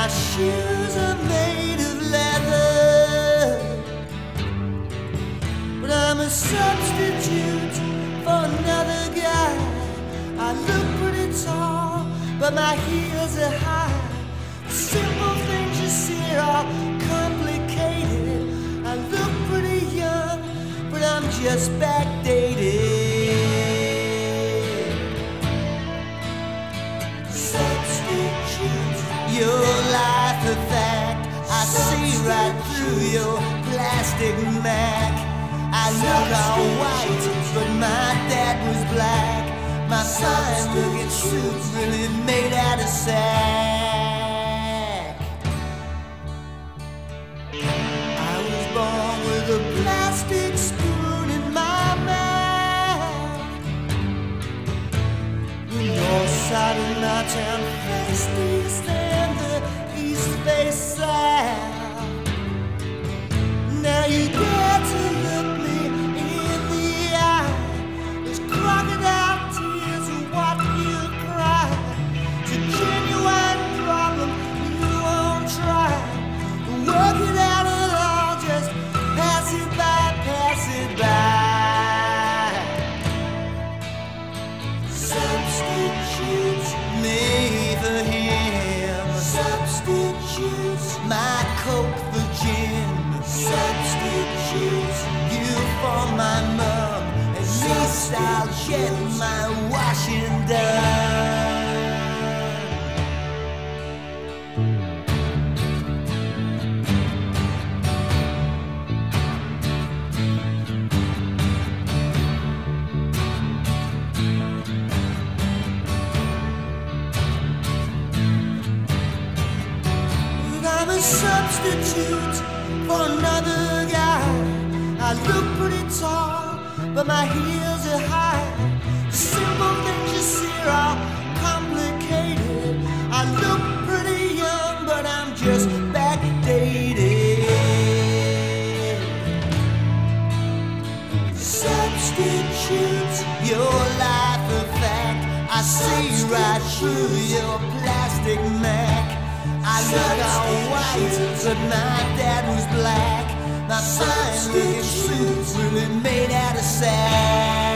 My shoes are made of leather, but I'm a substitute for another guy. I look pretty tall, but my heels are high. Simple things you see are complicated. I look pretty young, but I'm just backdated. Substitute your life a fact. I see right through your plastic Mac. I look all white, but my dad was black. My fine-looking suit's really made out of sack. I was born with a plastic spoon in my mouth. The north side of my town faced east and the east faced south. Now you dare to look me in the eye. There's crocodile tears in what you cry. It's a genuine problem, you won't try. Work it out at all, just pass it by, pass it by. Substitutes me for him. Substitutes my coke for gin. Substitutes you for my mom. At least I'll get my washing done. I'm a substitute for another guy. I look pretty tall, but my heels are high. Simple things you see are complicated. I look pretty young, but I'm just backdated. Substitute your life a fact. I see right through your plastic Mac. I look all white, but my dad was black. My fine-looking suit's really made out of sack.